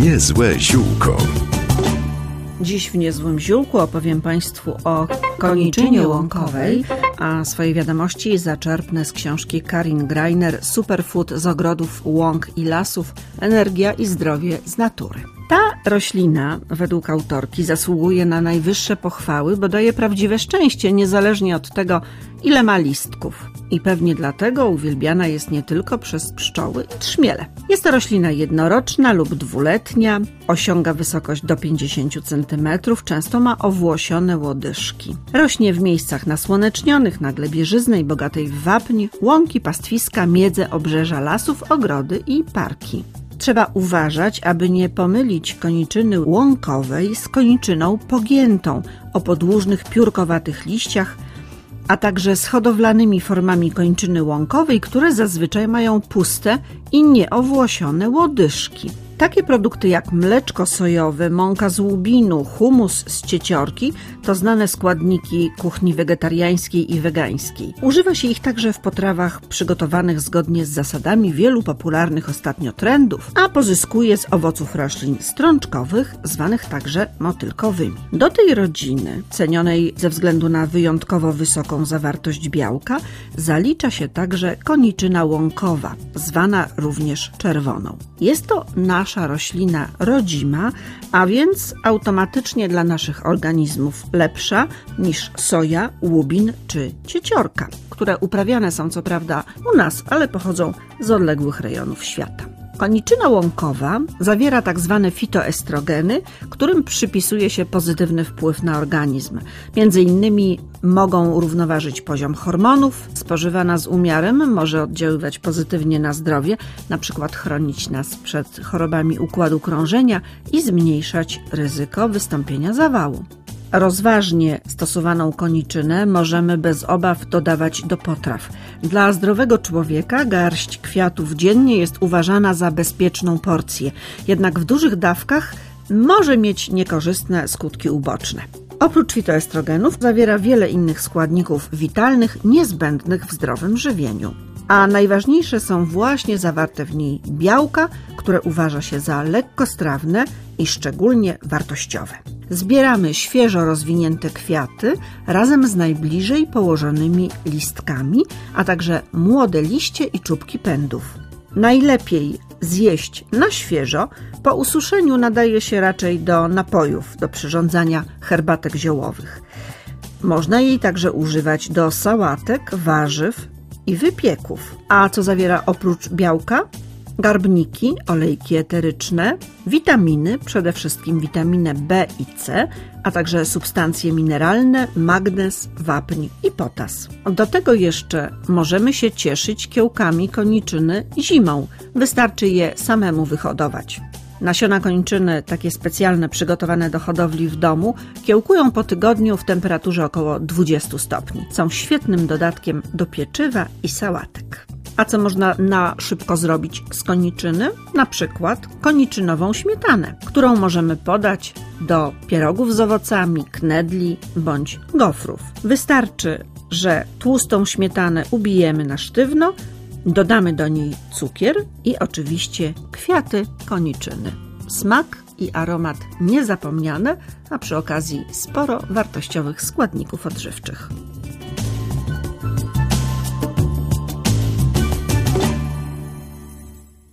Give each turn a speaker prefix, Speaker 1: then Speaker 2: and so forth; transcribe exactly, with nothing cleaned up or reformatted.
Speaker 1: Niezłe ziółko.
Speaker 2: Dziś w Niezłym Ziółku opowiem Państwu o koniczynie łąkowej, a swoje wiadomości zaczerpnę z książki Karin Greiner Superfood z ogrodów, łąk i lasów. Energia i zdrowie z natury. Ta roślina, według autorki, zasługuje na najwyższe pochwały, bo daje prawdziwe szczęście, niezależnie od tego, ile ma listków. I pewnie dlatego uwielbiana jest nie tylko przez pszczoły i trzmiele. Jest to roślina jednoroczna lub dwuletnia, osiąga wysokość do pięćdziesiąt centymetrów, często ma owłosione łodyżki. Rośnie w miejscach nasłonecznionych, na glebie żyznej, bogatej w wapń, łąki, pastwiska, miedze, obrzeża lasów, ogrody i parki. Trzeba uważać, aby nie pomylić koniczyny łąkowej z koniczyną pogiętą o podłużnych, piórkowatych liściach, a także z hodowlanymi formami kończyny łąkowej, które zazwyczaj mają puste i nieowłosione łodyżki. Takie produkty jak mleczko sojowe, mąka z łubinu, humus z cieciorki to znane składniki kuchni wegetariańskiej i wegańskiej. Używa się ich także w potrawach przygotowanych zgodnie z zasadami wielu popularnych ostatnio trendów, a pozyskuje z owoców roślin strączkowych, zwanych także motylkowymi. Do tej rodziny, cenionej ze względu na wyjątkowo wysoką zawartość białka, zalicza się także koniczyna łąkowa, zwana również czerwoną. Jest to nasza roślina rodzima, a więc automatycznie dla naszych organizmów lepsza niż soja, łubin czy cieciorka, które uprawiane są co prawda u nas, ale pochodzą z odległych rejonów świata. Koniczyna łąkowa zawiera tak zwane fitoestrogeny, którym przypisuje się pozytywny wpływ na organizm. Między innymi mogą równoważyć poziom hormonów, spożywana z umiarem może oddziaływać pozytywnie na zdrowie, na przykład chronić nas przed chorobami układu krążenia i zmniejszać ryzyko wystąpienia zawału. Rozważnie stosowaną koniczynę możemy bez obaw dodawać do potraw. Dla zdrowego człowieka garść kwiatów dziennie jest uważana za bezpieczną porcję, jednak w dużych dawkach może mieć niekorzystne skutki uboczne. Oprócz fitoestrogenów zawiera wiele innych składników witalnych niezbędnych w zdrowym żywieniu. A najważniejsze są właśnie zawarte w niej białka, które uważa się za lekkostrawne i szczególnie wartościowe. Zbieramy świeżo rozwinięte kwiaty razem z najbliżej położonymi listkami, a także młode liście i czubki pędów. Najlepiej zjeść na świeżo, po ususzeniu nadaje się raczej do napojów, do przyrządzania herbatek ziołowych. Można jej także używać do sałatek, warzyw i wypieków. A co zawiera oprócz białka? Garbniki, olejki eteryczne, witaminy, przede wszystkim witaminę B i C, a także substancje mineralne, magnez, wapń i potas. Do tego jeszcze możemy się cieszyć kiełkami koniczyny zimą. Wystarczy je samemu wyhodować. Nasiona koniczyny, takie specjalne, przygotowane do hodowli w domu, kiełkują po tygodniu w temperaturze około dwudziestu stopni. Są świetnym dodatkiem do pieczywa i sałatek. A co można na szybko zrobić z koniczyny? Na przykład koniczynową śmietanę, którą możemy podać do pierogów z owocami, knedli bądź gofrów. Wystarczy, że tłustą śmietanę ubijemy na sztywno, dodamy do niej cukier i oczywiście kwiaty koniczyny. Smak i aromat niezapomniane, a przy okazji sporo wartościowych składników odżywczych.